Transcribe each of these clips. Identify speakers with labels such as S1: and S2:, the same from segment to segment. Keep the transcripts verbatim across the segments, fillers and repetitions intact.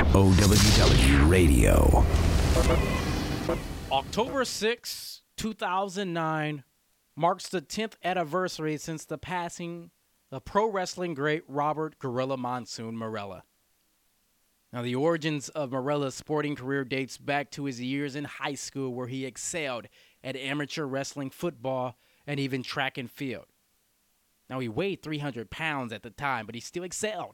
S1: O W W Radio.
S2: October sixth, two thousand nine marks the tenth anniversary since the passing of pro wrestling great Robert Gorilla Monsoon Marella. Now, the origins of Marella's sporting career dates back to his years in high school, where he excelled at amateur wrestling, football, and even track and field. Now, he weighed three hundred pounds at the time, but he still excelled.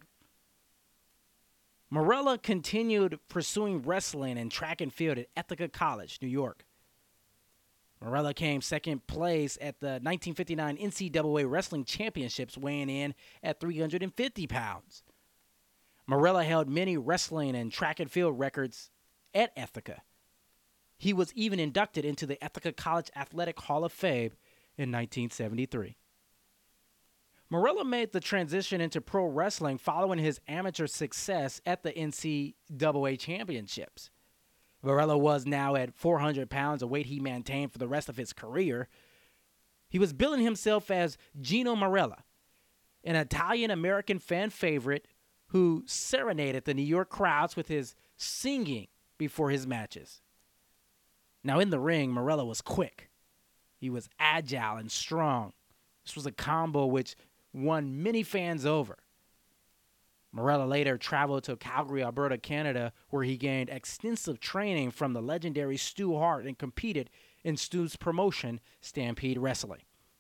S2: Marella continued pursuing wrestling and track and field at Ithaca College, New York. Marella came second place at the nineteen fifty-nine N C double A Wrestling Championships, weighing in at three hundred fifty pounds. Marella held many wrestling and track and field records at Ithaca. He was even inducted into the Ithaca College Athletic Hall of Fame in nineteen seventy-three. Marella made the transition into pro wrestling following his amateur success at the N C double A Championships. Marella was now at four hundred pounds, a weight he maintained for the rest of his career. He was billing himself as Gino Marella, an Italian-American fan favorite who serenaded the New York crowds with his singing before his matches. Now, in the ring, Marella was quick. He was agile and strong. This was a combo which won many fans over. Marella later traveled to Calgary, Alberta, Canada, where he gained extensive training from the legendary Stu Hart and competed in Stu's promotion, Stampede Wrestling.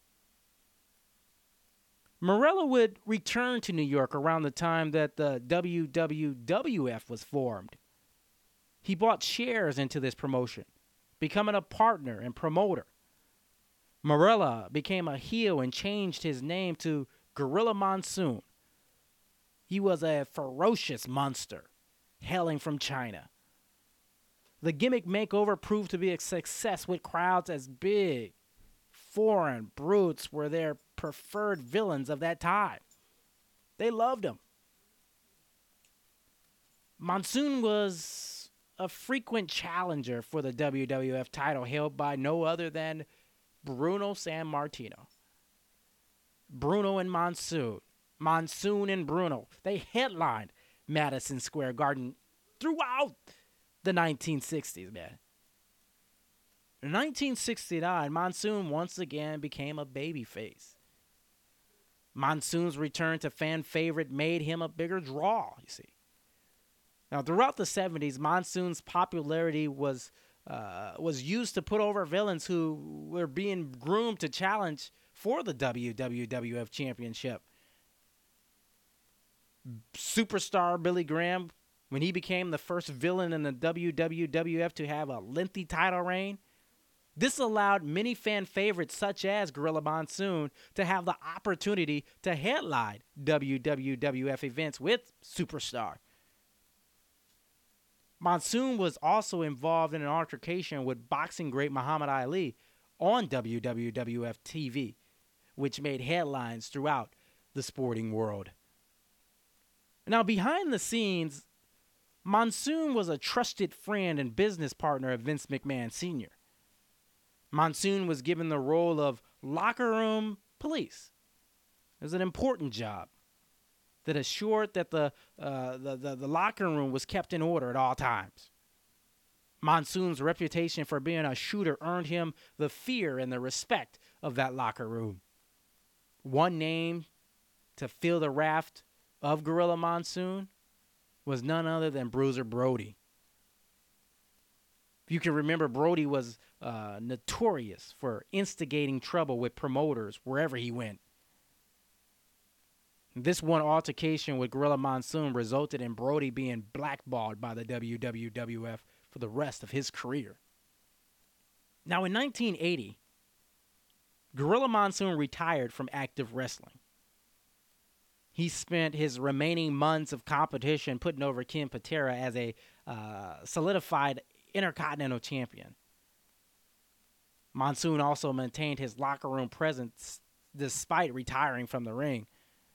S2: Marella would return to New York around the time that the W W W F was formed. He bought shares into this promotion, becoming a partner and promoter. Marella became a heel and changed his name to Gorilla Monsoon. He was a ferocious monster, hailing from China. The gimmick makeover proved to be a success, with crowds as big, foreign brutes were their preferred villains of that time. They loved him. Monsoon was a frequent challenger for the W W F title, held by no other than Bruno Sammartino. Bruno and Monsoon. Monsoon and Bruno. They headlined Madison Square Garden throughout the nineteen sixties, man. In nineteen sixty-nine, Monsoon once again became a babyface. Monsoon's return to fan favorite made him a bigger draw, you see. Now, throughout the seventies, Monsoon's popularity was uh, was used to put over villains who were being groomed to challenge for the W W F Championship. Superstar Billy Graham, when he became the first villain in the W W F to have a lengthy title reign, this allowed many fan favorites such as Gorilla Monsoon to have the opportunity to headline W W F events with Superstar. Monsoon was also involved in an altercation with boxing great Muhammad Ali on W W F T V, which made headlines throughout the sporting world. Now, behind the scenes, Monsoon was a trusted friend and business partner of Vince McMahon Senior Monsoon was given the role of locker room police. It was an important job that assured that the, uh, the, the, the locker room was kept in order at all times. Monsoon's reputation for being a shooter earned him the fear and the respect of that locker room. One name to fill the raft of Gorilla Monsoon was none other than Bruiser Brody. If you can remember, Brody was uh, notorious for instigating trouble with promoters wherever he went. This one altercation with Gorilla Monsoon resulted in Brody being blackballed by the W W F for the rest of his career. Now, in nineteen eighty, Gorilla Monsoon retired from active wrestling. He spent his remaining months of competition putting over Ken Patera as a uh, solidified Intercontinental Champion. Monsoon also maintained his locker room presence despite retiring from the ring.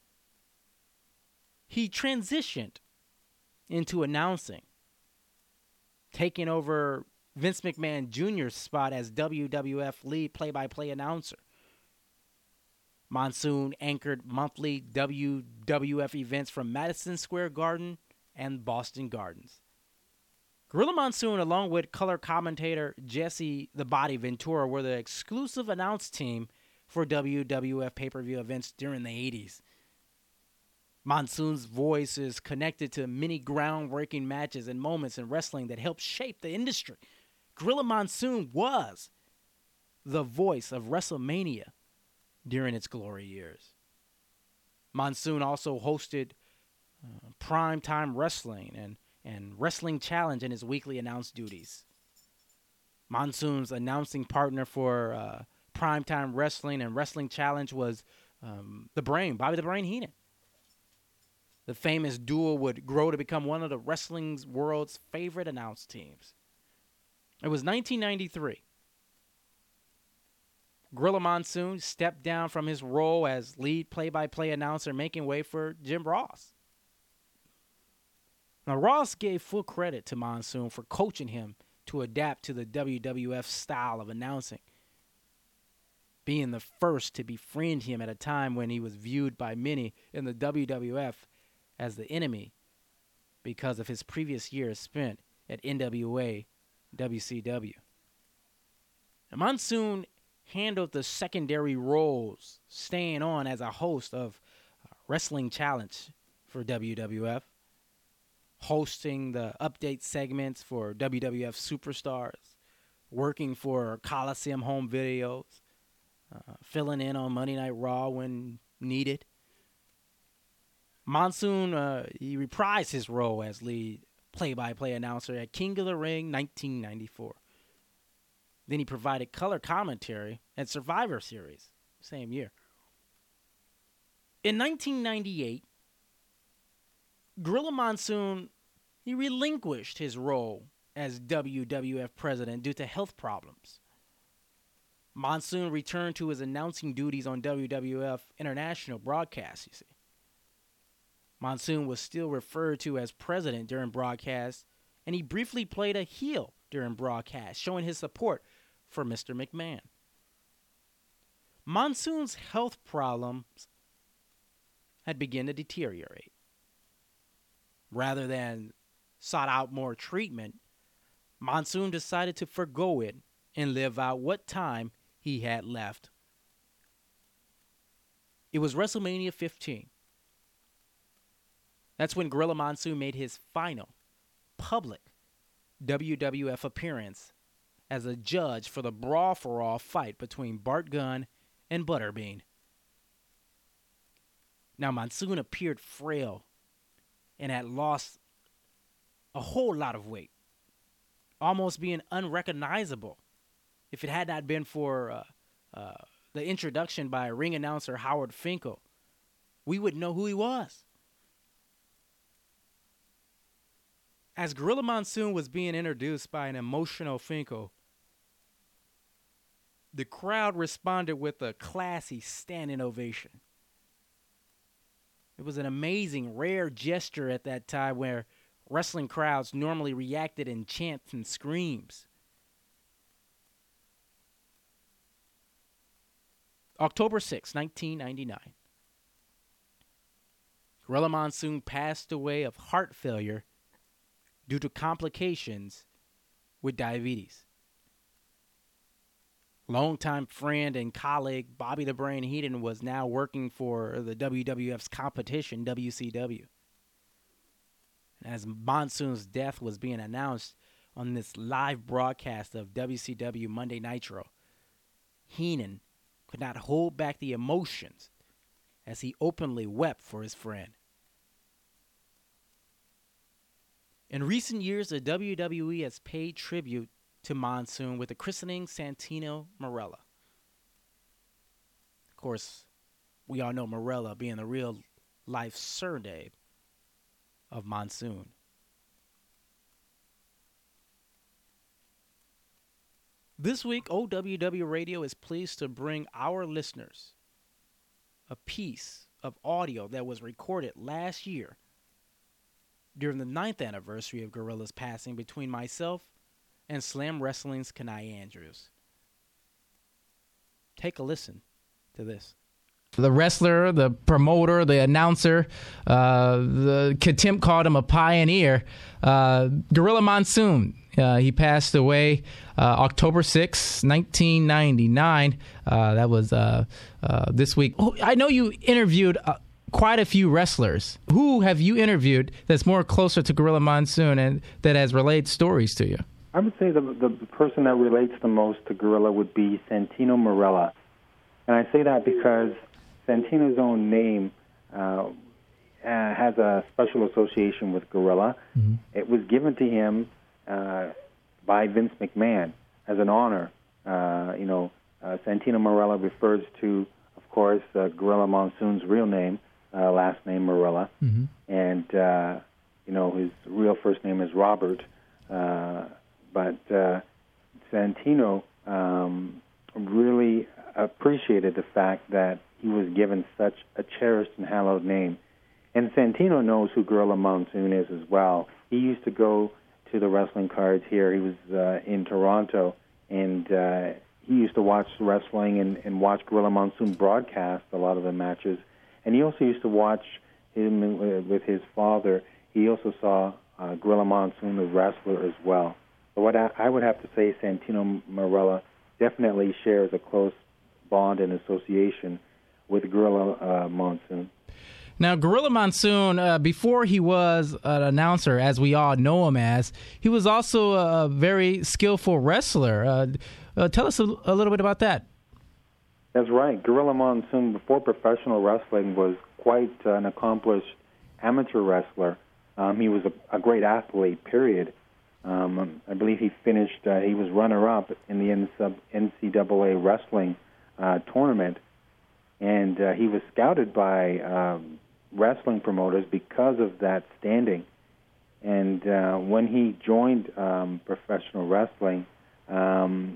S2: He transitioned into announcing, taking over Vince McMahon Junior's spot as W W F lead play-by-play announcer. Monsoon anchored monthly W W F events from Madison Square Garden and Boston Gardens. Gorilla Monsoon, along with color commentator Jesse the Body Ventura, were the exclusive announce team for W W F pay-per-view events during the eighties. Monsoon's voice is connected to many groundbreaking matches and moments in wrestling that helped shape the industry. Gorilla Monsoon was the voice of WrestleMania during its glory years. Monsoon also hosted uh, Primetime Wrestling and, and Wrestling Challenge in his weekly announce duties. Monsoon's announcing partner for uh, Primetime Wrestling and Wrestling Challenge was um, the Brain, Bobby the Brain Heenan. The famous duo would grow to become one of the wrestling's world's favorite announce teams. It was nineteen ninety-three. Gorilla Monsoon stepped down from his role as lead play-by-play announcer, making way for Jim Ross. Now, Ross gave full credit to Monsoon for coaching him to adapt to the W W F style of announcing, being the first to befriend him at a time when he was viewed by many in the W W F as the enemy because of his previous years spent at N W A W C W. Now, Monsoon handled the secondary roles, staying on as a host of Wrestling Challenge for W W F, hosting the update segments for W W F Superstars, working for Coliseum Home Videos, uh, filling in on Monday Night Raw when needed. Monsoon, uh, he reprised his role as lead play-by-play announcer at King of the Ring nineteen ninety-four. Then he provided color commentary at Survivor Series, same year. In nineteen ninety-eight, Gorilla Monsoon, he relinquished his role as W W F president due to health problems. Monsoon returned to his announcing duties on W W F International broadcasts, you see. Monsoon was still referred to as president during broadcasts, and he briefly played a heel during broadcasts, showing his support for Mister McMahon. Monsoon's health problems had begun to deteriorate. Rather than sought out more treatment, Monsoon decided to forgo it and live out what time he had left. It was WrestleMania fifteen. That's when Gorilla Monsoon made his final public W W F appearance as a judge for the Brawl for All fight between Bart Gunn and Butterbean. Now, Monsoon appeared frail and had lost a whole lot of weight, almost being unrecognizable if it had not been for uh, uh, the introduction by ring announcer Howard Finkel. We would know who he was. As Gorilla Monsoon was being introduced by an emotional Finkel, the crowd responded with a classy standing ovation. It was an amazing, rare gesture at that time where wrestling crowds normally reacted in chants and screams. October sixth, nineteen ninety-nine. Gorilla Monsoon passed away of heart failure due to complications with diabetes. Longtime friend and colleague Bobby the Brain Heenan was now working for the W W F's competition, W C W. And as Monsoon's death was being announced on this live broadcast of W C W Monday Nitro, Heenan could not hold back the emotions as he openly wept for his friend. In recent years, the W W E has paid tribute to Monsoon with the christening Santino Marella. Of course, we all know Marella being the real-life surname of Monsoon. This week, O W W Radio is pleased to bring our listeners a piece of audio that was recorded last year during the ninth anniversary of Gorilla's passing between myself and Slam Wrestling's Kenai Andrews. Take a listen to this. The wrestler, the promoter, the announcer, uh, the Contempt called him a pioneer. Uh, Gorilla Monsoon, uh, he passed away uh, October sixth, nineteen ninety-nine. Uh, that was uh, uh, this week. Oh, I know you interviewed uh, quite a few wrestlers. Who have you interviewed that's more closer to Gorilla Monsoon and that has relayed stories to you?
S3: I would say the, the person that relates the most to Gorilla would be Santino Marella. And I say that because Santino's own name uh, has a special association with Gorilla. Mm-hmm. It was given to him uh, by Vince McMahon as an honor. Uh, you know, uh, Santino Marella refers to, of course, uh, Gorilla Monsoon's real name, uh, last name Marella, mm-hmm. and uh, you know his real first name is Robert. Uh, but uh, Santino um, really appreciated the fact that he was given such a cherished and hallowed name. And Santino knows who Gorilla Monsoon is as well. He used to go to the wrestling cards here. He was uh, in Toronto, and uh, he used to watch wrestling and, and watch Gorilla Monsoon broadcast a lot of the matches. And he also used to watch him with his father. He also saw uh, Gorilla Monsoon, the wrestler, as well. So what I, I would have to say, Santino Marella definitely shares a close bond and association with Gorilla uh, Monsoon.
S2: Now, Gorilla Monsoon, uh, before he was an announcer, as we all know him as, he was also a very skillful wrestler. Uh, uh, tell us a, a little bit about that.
S3: That's right. Gorilla Monsoon, before professional wrestling, was quite uh, an accomplished amateur wrestler. Um, he was a, a great athlete, period. Um, I believe he finished, uh, he was runner-up in the N C double A wrestling uh, tournament. And uh, he was scouted by um, wrestling promoters because of that standing. And uh, when he joined um, professional wrestling, um,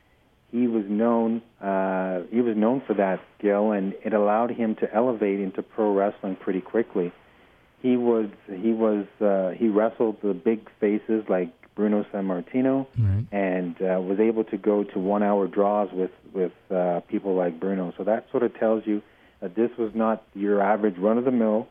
S3: he was known. Uh, he was known for that skill, and it allowed him to elevate into pro wrestling pretty quickly. He was he was uh, he wrestled the big faces like Bruno Sammartino, right. and uh, was able to go to one-hour draws with with uh, people like Bruno. So that sort of tells you that this was not your average run-of-the-mill,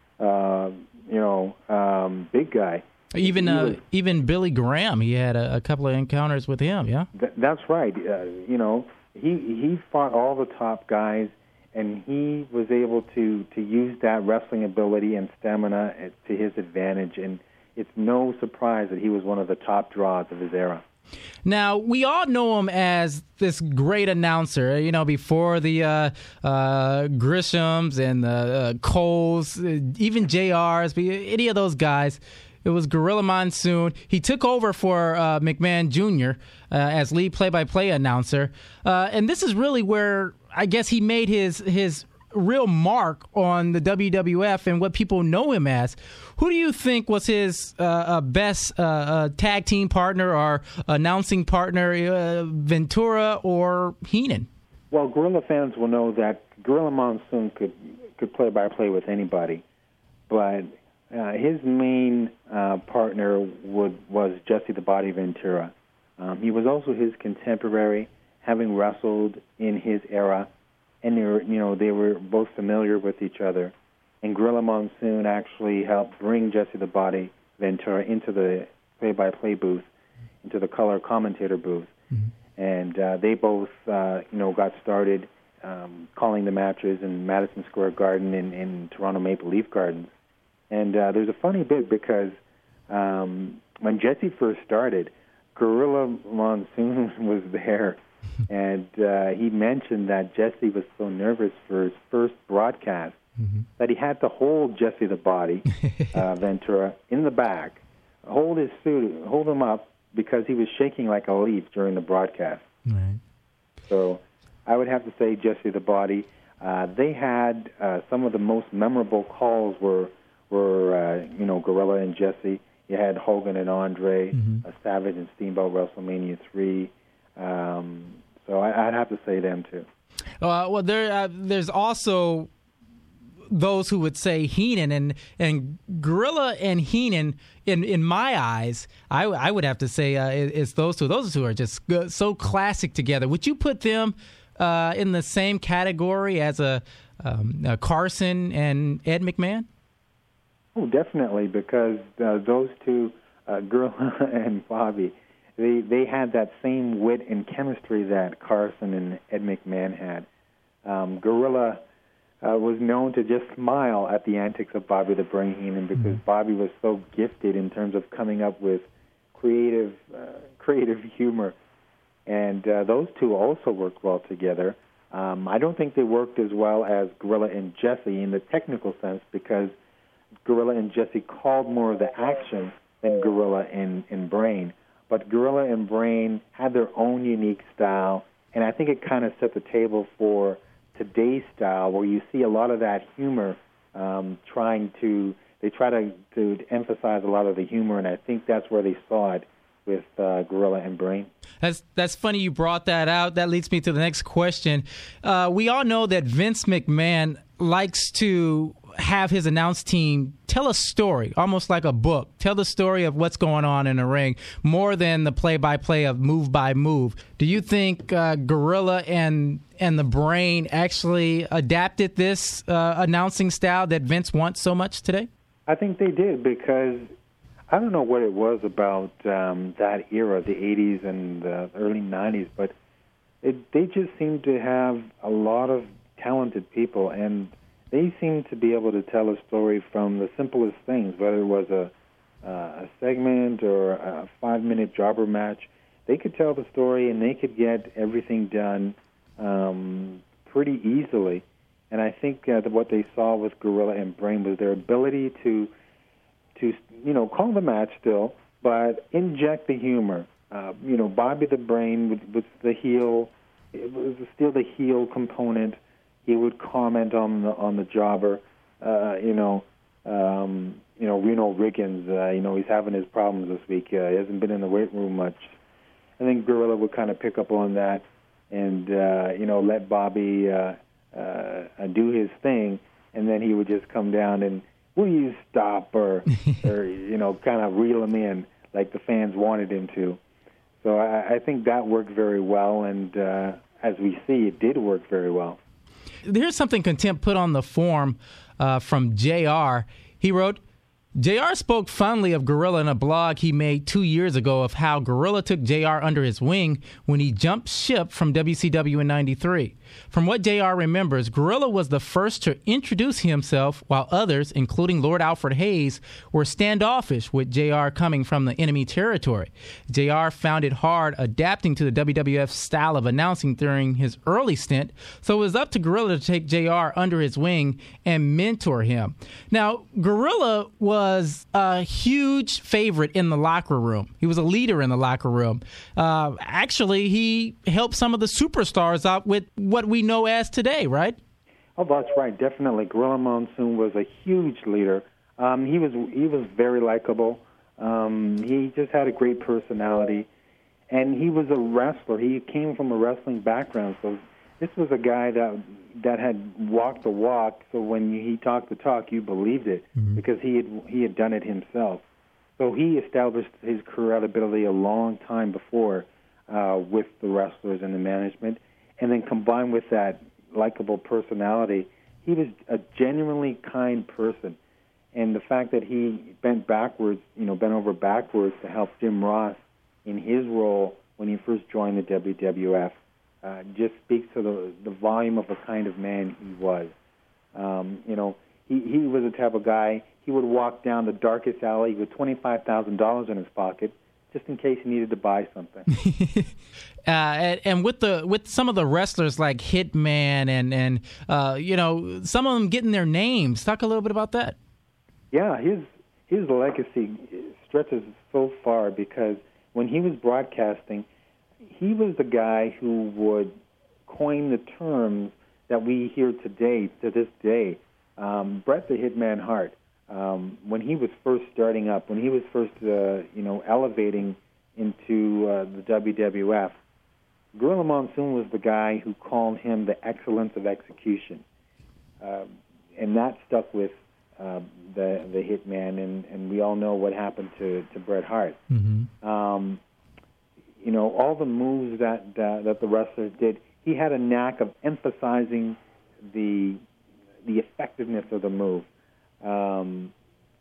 S3: uh, you know, um, big guy.
S2: Even uh, was, even Billy Graham, he had a, a couple of encounters with him. Yeah,
S3: th- that's right. Uh, you know, he he fought all the top guys, and he was able to to use that wrestling ability and stamina to his advantage. And it's no surprise that he was one of the top draws of his era.
S2: Now, we all know him as this great announcer, you know, before the uh, uh, Grishams and the uh, Coles, even J Rs, any of those guys. It was Gorilla Monsoon. He took over for uh, McMahon Junior Uh, as lead play-by-play announcer. Uh, and this is really where I guess he made his his real mark on the W W F and what people know him as. Who do you think was his uh, uh, best uh, uh, tag team partner or announcing partner, uh, Ventura or Heenan?
S3: Well, Gorilla fans will know that Gorilla Monsoon could could play by play with anybody, but uh, his main uh, partner would was Jesse the Body Ventura. Um, he was also his contemporary, having wrestled in his era. And they were, you know, they were both familiar with each other. And Gorilla Monsoon actually helped bring Jesse the Body Ventura into the play-by-play booth, into the color commentator booth. Mm-hmm. And uh, they both, uh, you know, got started um, calling the matches in Madison Square Garden and in Toronto Maple Leaf Gardens. And uh, there's a funny bit because um, when Jesse first started, Gorilla Monsoon was there. And uh, he mentioned that Jesse was so nervous for his first broadcast mm-hmm. that he had to hold Jesse the Body uh, Ventura in the back, hold his suit, hold him up because he was shaking like a leaf during the broadcast.
S2: Right.
S3: So I would have to say Jesse the Body. Uh, they had uh, some of the most memorable calls were were uh, you know Gorilla and Jesse. You had Hogan and Andre, mm-hmm. uh, Savage and Steamboat WrestleMania three. Um, so I, I'd have to say them too.
S2: Uh, well, there, uh, there's also those who would say Heenan and and Gorilla and Heenan. In in my eyes, I, I would have to say uh, it's those two. Those two are just so classic together. Would you put them uh, in the same category as a, um, a Carson and Ed McMahon?
S3: Oh, definitely, because uh, those two, uh, Gorilla and Bobby, they they had that same wit and chemistry that Carson and Ed McMahon had. Um, Gorilla uh, was known to just smile at the antics of Bobby the Brain Heenan because mm-hmm. Bobby was so gifted in terms of coming up with creative uh, creative humor. And uh, those two also worked well together. Um, I don't think they worked as well as Gorilla and Jesse in the technical sense because Gorilla and Jesse called more of the action than Gorilla and, and Brain. But Gorilla and Brain had their own unique style, and I think it kind of set the table for today's style where you see a lot of that humor um, trying to, they try to, to emphasize a lot of the humor, and I think that's where they saw it with uh, Gorilla and Brain.
S2: That's that's funny you brought that out. That leads me to the next question. Uh, we all know that Vince McMahon likes to have his announce team tell a story, almost like a book. Tell the story of what's going on in the ring, more than the play-by-play of move by move. Do you think uh, Gorilla and and the Brain actually adapted this uh, announcing style that Vince wants so much today?
S3: I think they did because I don't know what it was about um, that era, the eighties and the early nineties, but it, they just seemed to have a lot of talented people, and they seemed to be able to tell a story from the simplest things, whether it was a, uh, a segment or a five-minute jobber match. They could tell the story, and they could get everything done um, pretty easily. And I think uh, that what they saw with Gorilla and Brain was their ability to to, you know, call the match still, but inject the humor. Uh, you know, Bobby the Brain with, with the heel, it was still the heel component. He would comment on the on the jobber. Uh, you know, um, you know, Reno Riggins. Uh, you know, he's having his problems this week. Uh, he hasn't been in the weight room much. I think Gorilla would kind of pick up on that, and uh, you know, let Bobby uh, uh, do his thing, and then he would just come down and, will you stop, or, or you know, kind of reel him in like the fans wanted him to. So I, I think that worked very well, and uh, as we see, it did work very well.
S2: Here's something Contempt put on the forum uh, from J R. He wrote, J R spoke fondly of Gorilla in a blog he made two years ago of how Gorilla took J R under his wing when he jumped ship from W C W in ninety-three. From what J R remembers, Gorilla was the first to introduce himself, while others, including Lord Alfred Hayes, were standoffish with J R coming from the enemy territory. J R found it hard adapting to the W W F style of announcing during his early stint, so it was up to Gorilla to take J R under his wing and mentor him. Now, Gorilla was a huge favorite in the locker room. He was a leader in the locker room. Uh, actually, he helped some of the superstars out with what we know as today, right?
S3: Oh, that's right. Definitely, Gorilla Monsoon was a huge leader. Um, he was he was very likable. Um, he just had a great personality, and he was a wrestler. He came from a wrestling background, so this was a guy that that had walked the walk. So when he talked the talk, you believed it mm-hmm. because he had he had done it himself. So he established his credibility a long time before uh, with the wrestlers and the management. And then combined with that likable personality, he was a genuinely kind person. And the fact that he bent backwards, you know, bent over backwards to help Jim Ross in his role when he first joined the W W F uh, just speaks to the, the volume of the kind of man he was. Um, you know, he, he was the type of guy, he would walk down the darkest alley with twenty-five thousand dollars in his pocket, just in case he needed to buy something.
S2: uh, and, and with the with some of the wrestlers like Hitman and and uh, you know, some of them getting their names. Talk a little bit about that.
S3: Yeah, his his legacy stretches so far because when he was broadcasting, he was the guy who would coin the terms that we hear today to this day. Um, Bret the Hitman Hart. Um, when he was first starting up, when he was first, uh, you know, elevating into uh, the W W F, Gorilla Monsoon was the guy who called him the excellence of execution, uh, and that stuck with uh, the the Hitman. And, and we all know what happened to, to Bret Hart. Mm-hmm. Um, you know, all the moves that uh, that the wrestlers did, he he had a knack of emphasizing the the effectiveness of the move. Um,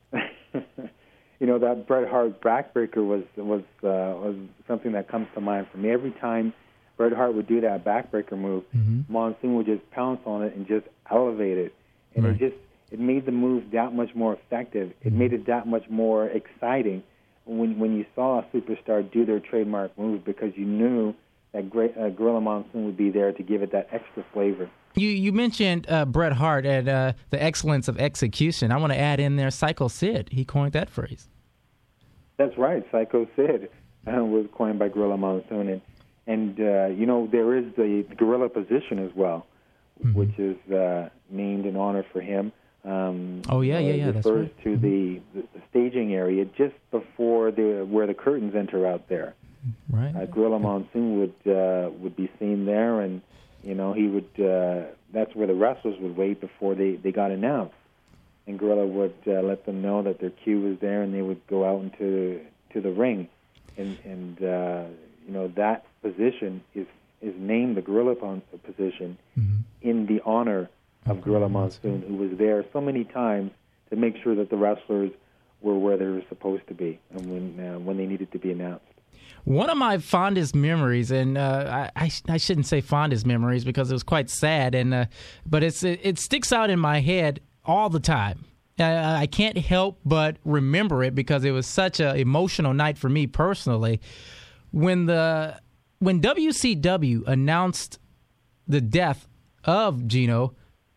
S3: you know, that Bret Hart backbreaker was was uh, was something that comes to mind for me. Every time Bret Hart would do that backbreaker move, mm-hmm. Monsoon would just pounce on it and just elevate it, and right. it just it made the move that much more effective. It made it that much more exciting when when you saw a superstar do their trademark move, because you knew that great, uh, Gorilla Monsoon would be there to give it that extra flavor.
S4: You you mentioned uh, Bret Hart and uh, the excellence of execution. I want to add in there Psycho Sid. He coined that phrase.
S3: That's right. Psycho Sid uh, was coined by Gorilla Monsoon. And, and uh, you know, there is the gorilla position as well, mm-hmm. which is uh, named in honor for him. Um,
S4: oh, yeah, yeah, yeah.
S3: It refers
S4: that's right.
S3: to
S4: mm-hmm.
S3: the, the, the staging area just before the where the curtains enter out there.
S4: Right.
S3: Uh, Gorilla Monsoon would uh, would be seen there, and you know he would. Uh, that's where the wrestlers would wait before they, they got announced, and Gorilla would uh, let them know that their cue was there, and they would go out into to the ring, and and uh, you know that position is is named the Gorilla position mm-hmm. in the honor of Gorilla Monsoon, who was there so many times to make sure that the wrestlers were where they were supposed to be and when uh, when they needed to be announced.
S4: One of my fondest memories, and uh, I, I shouldn't say fondest memories because it was quite sad, and uh, but it's it, it sticks out in my head all the time. I, I can't help but remember it because it was such an emotional night for me personally. When the when W C W announced the death of Gino,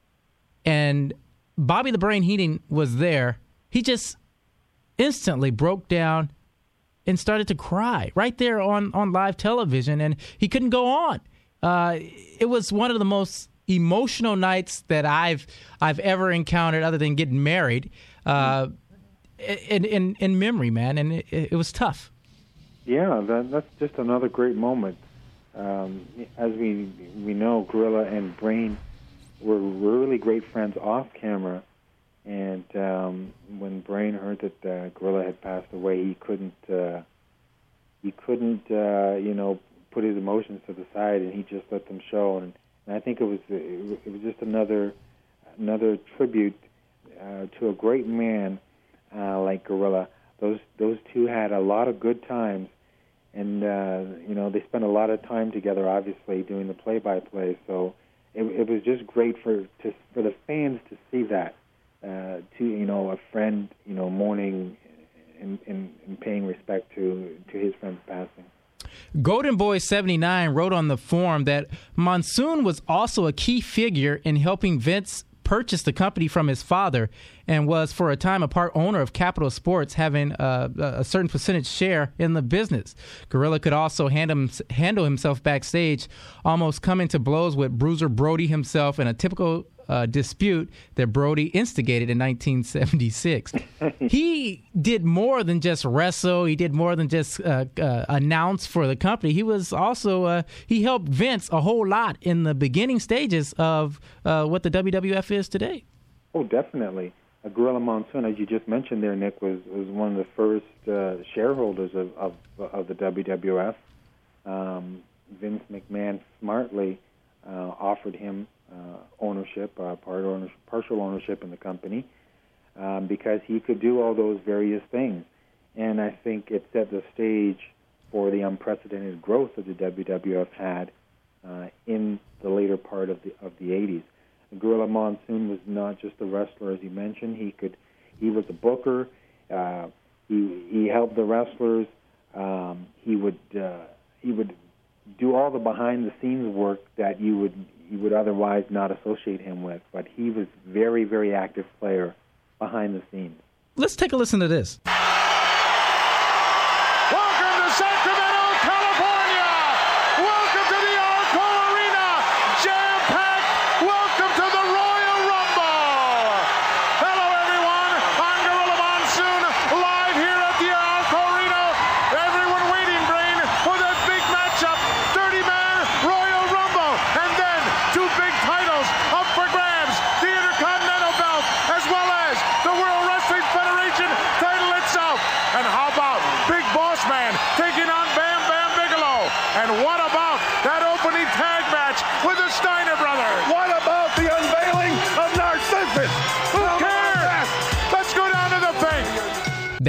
S4: and Bobby the Brain Heenan was there, he just instantly broke down and started to cry right there on, on live television, and he couldn't go on. Uh, it was one of the most emotional nights that I've I've ever encountered, other than getting married, uh, in, in in memory, man, and it, it was tough.
S3: Yeah, that, that's just another great moment. Um, as we we know, Gorilla and Brain were really great friends off camera. And um, when Brain heard that uh, Gorilla had passed away, he couldn't, uh, he couldn't, uh, you know, put his emotions to the side, and he just let them show. And, and I think it was, it was just another, another tribute uh, to a great man uh, like Gorilla. Those those two had a lot of good times, and uh, you know, they spent a lot of time together, obviously doing the play-by-play. So it, it was just great for to, for the fans to see that. Uh, to you know, a friend, you know, mourning and, and, and paying respect to to his friend's passing.
S4: Golden Boy seventy-nine wrote on the forum that Monsoon was also a key figure in helping Vince purchase the company from his father, and was for a time a part owner of Capital Sports, having uh, a certain percentage share in the business. Gorilla could also handle, handle himself backstage, almost coming to blows with Bruiser Brody himself in a typical Uh, dispute that Brody instigated in nineteen seventy-six. He did more than just wrestle. He did more than just uh, uh, announce for the company. He was also, uh, he helped Vince a whole lot in the beginning stages of uh, what the W W F is today.
S3: Oh, definitely. Uh, Gorilla Monsoon, as you just mentioned there, Nick, was, was one of the first uh, shareholders of, of, of the W W F. Um, Vince McMahon smartly uh, offered him Uh, ownership, uh, part ownership, partial ownership in the company, um, because he could do all those various things. And I think it set the stage for the unprecedented growth that the W W F had uh, in the later part of the of the eighties. Gorilla Monsoon was not just a wrestler, as you mentioned. He could, he was a booker. Uh, he he helped the wrestlers. Um, he would uh, he would do all the behind the scenes work that you would. you would otherwise not associate him with, but he was very, very active player behind the scenes.
S4: Let's take a listen to this.
S5: Welcome to Sacramento, California. Welcome to the Arco Arena. Jam-packed. Welcome to the Royal Rumble. Hello, everyone. I'm Gorilla Monsoon, live here at the Arco Arena. Everyone waiting, Brain, for that big matchup. thirty-man Royal Rumble. And then two big titles up for grabs, the Intercontinental belt, as well as the World Wrestling Federation title itself. And how about Big Boss Man taking on Bam Bam Bigelow? And what about that opening tag match with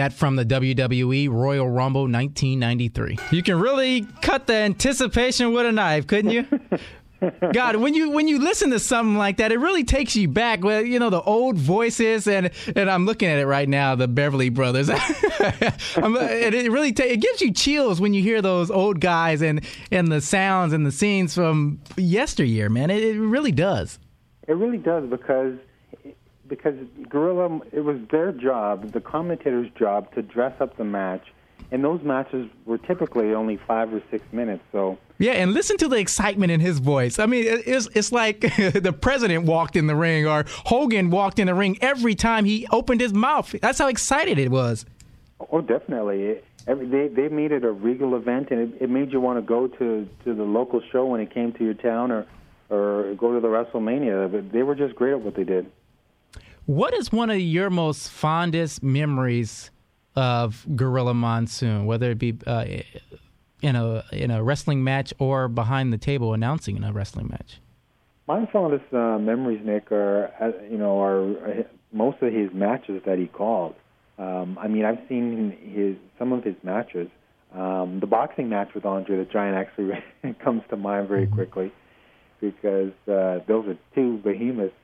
S4: That from the W W E Royal Rumble nineteen ninety-three. You can really cut the anticipation with a knife, couldn't you? God, when you when you listen to something like that, it really takes you back. Well, you know, the old voices, and and I'm looking at it right now, the Beverly Brothers. I'm, and it really ta- it gives you chills when you hear those old guys and, and the sounds and the scenes from yesteryear, man. It, it really does.
S3: It really does because because Gorilla, it was their job, the commentator's job, to dress up the match. And those matches were typically only five or six minutes. So
S4: yeah, and listen to the excitement in his voice. I mean, it's it's like the president walked in the ring or Hogan walked in the ring every time he opened his mouth. That's how excited it was.
S3: Oh, definitely. It, every, they they made it a regal event, and it, it made you want to go to, to the local show when it came to your town, or or go to the WrestleMania. But they were just great at what they did.
S4: What is one of your most fondest memories of Gorilla Monsoon, whether it be uh, in a in a wrestling match or behind the table announcing in a wrestling match?
S3: My fondest uh, memories, Nick, are uh, you know are most of his matches that he called. Um, I mean, I've seen his some of his matches. Um, the boxing match with Andre the Giant actually comes to mind very quickly because uh, those are two behemoths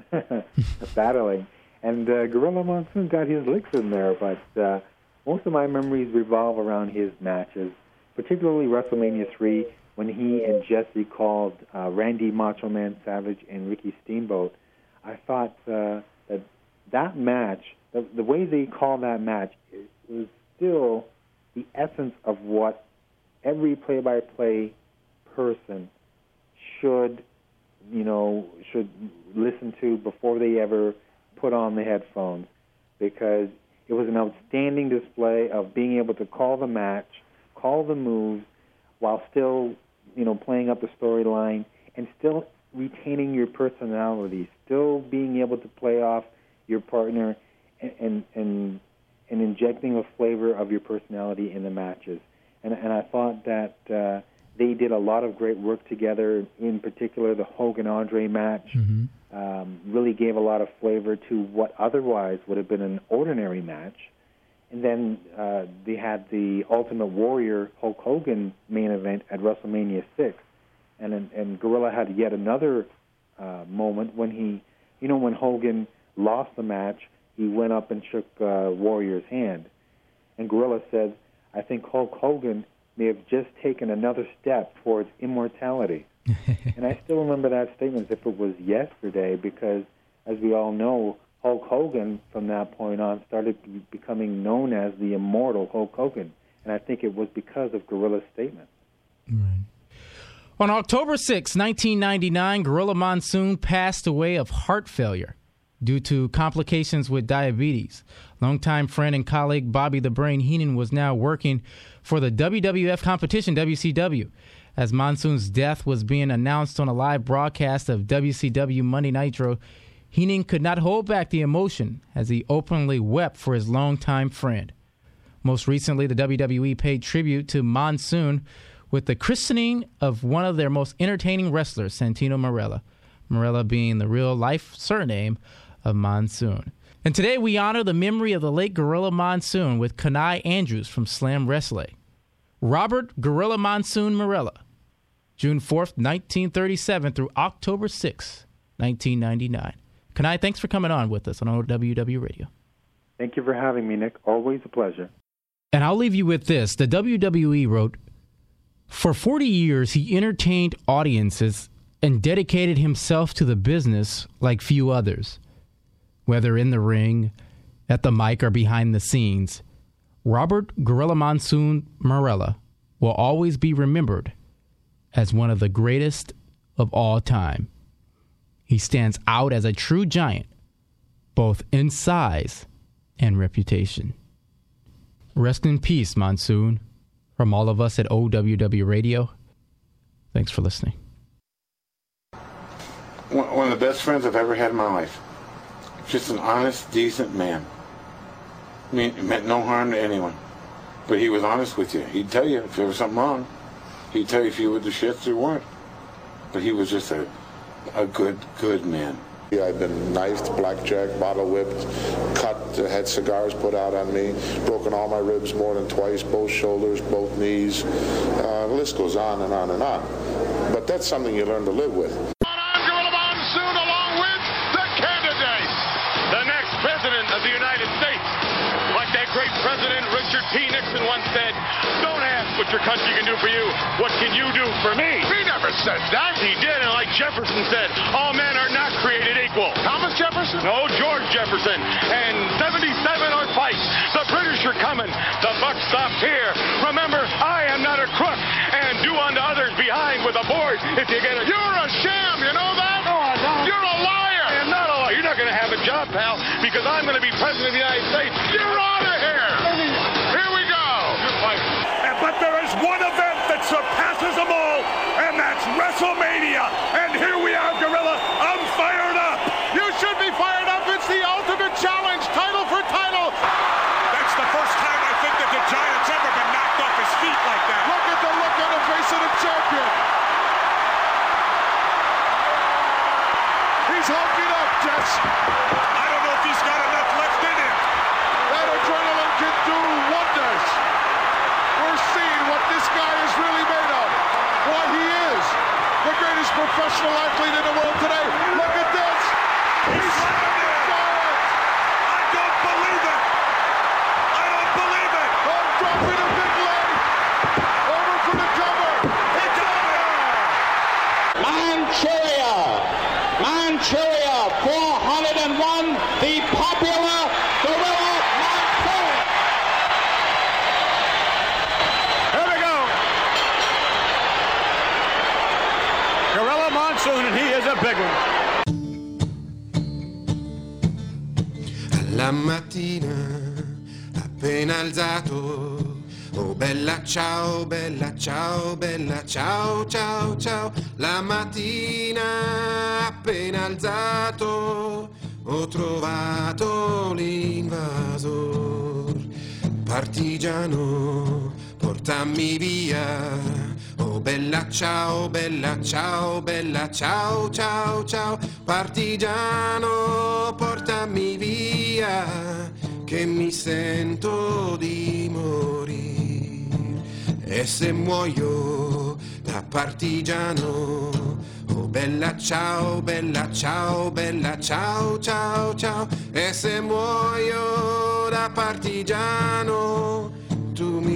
S3: battling. And uh, Gorilla Monsoon got his licks in there, but uh, most of my memories revolve around his matches, particularly WrestleMania three, when he and Jesse called uh, Randy Macho Man Savage and Ricky Steamboat. I thought uh, that that match, the, the way they called that match, it was still the essence of what every play-by-play person should, you know, should listen to before they ever put on the headphones, because it was an outstanding display of being able to call the match, call the moves, while still, you know, playing up the storyline and still retaining your personality, still being able to play off your partner and and and, and injecting a flavor of your personality in the matches. And and I thought that uh, they did a lot of great work together. In particular, the Hogan-Andre match. Mm-hmm. Um, really gave a lot of flavor to what otherwise would have been an ordinary match. And then uh, they had the Ultimate Warrior Hulk Hogan main event at WrestleMania six. And and Gorilla had yet another uh, moment when he, you know, when Hogan lost the match, he went up and shook uh, Warrior's hand. And Gorilla said, I think Hulk Hogan may have just taken another step towards immortality. And I still remember that statement as if it was yesterday, because, as we all know, Hulk Hogan, from that point on, started becoming known as the immortal Hulk Hogan. And I think it was because of Gorilla's statement.
S4: Right. On October sixth, nineteen ninety-nine, Gorilla Monsoon passed away of heart failure due to complications with diabetes. Longtime friend and colleague Bobby the Brain Heenan was now working for the W W F competition, W C W. As Monsoon's death was being announced on a live broadcast of W C W Monday Nitro, Heenan could not hold back the emotion as he openly wept for his longtime friend. Most recently, the W W E paid tribute to Monsoon with the christening of one of their most entertaining wrestlers, Santino Marella, Marella being the real-life surname of Monsoon. And today we honor the memory of the late Gorilla Monsoon with Kenai Andrews from Slam Wrestling. Robert Gorilla Monsoon Marella, June fourth, nineteen thirty-seven through October sixth, nineteen ninety-nine. Kenai, thanks for coming on with us on O W W Radio.
S3: Thank you for having me, Nick. Always a pleasure.
S4: And I'll leave you with this. The W W E wrote, for forty years, he entertained audiences and dedicated himself to the business like few others. Whether in the ring, at the mic, or behind the scenes, Robert Gorilla Monsoon Marella will always be remembered as one of the greatest of all time. He stands out as a true giant, both in size and reputation. Rest in peace, Monsoon. From all of us at O W W Radio, thanks for listening.
S6: One of the best friends I've ever had in my life. Just an honest, decent man. I mean, it meant no harm to anyone. But he was honest with you. He'd tell you if there was something wrong. He'd tell you if you were the shits or weren't. But he was just a, a good, good man.
S7: I've been knifed, blackjack, bottle whipped, cut, had cigars put out on me, broken all my ribs more than twice, both shoulders, both knees. Uh, the list goes on and on and on. But that's something you learn to live with.
S5: I'm Gorilla Monsoon along with the candidate, the next president of the United States. Like that great president Richard P. Nixon once said, don't ask what your country can do for you. What can you do for me? He never said that. He did, and like Jefferson said, all men are not created equal. Thomas Jefferson? No, George Jefferson. And seventy-seven are fight. The British are coming. The buck stops here. Remember, I am not a crook. And do unto others behind with a board if you get it. You're a sham, you know that? No, I don't. You're a liar. I am not a liar. You're not going to have a job, pal, because I'm going to be president of the United States. You're out of here. Here we go.
S8: But there is one event that surpasses them all, and that's WrestleMania. And here we are, Gorilla. I'm fired up.
S5: You should be fired up. It's the ultimate challenge, title for title.
S8: That's the first time I think that the Giant's ever been knocked off his feet like that.
S5: Look at the look on the face of the champion. He's hulking up, Jess.
S8: I don't know if he's got enough left in him.
S5: That adrenaline can do wonders. We're seeing what this guy is really made of. Why he is the greatest professional athlete in the world today. Look at this. He's
S8: I don't believe it. I don't believe it.
S5: Oh, dropping a big leg. Over for the cover. It's over.
S9: Manchuria. Manchuria, four hundred one, the popular Gorilla Monsoon.
S8: Here we go. Gorilla Monsoon, and he is a big one.
S10: La mattina, appena alzato, oh bella ciao, bella ciao, bella ciao, ciao, ciao. La mattina, appena alzato, ho trovato l'invasor. Partigiano, portami via. Oh bella ciao, bella ciao, bella ciao, ciao, ciao. Partigiano, portami via, che mi sento di morire. E se muoio da partigiano, oh bella ciao, bella ciao, bella ciao, ciao, ciao. E se muoio da partigiano, tu mi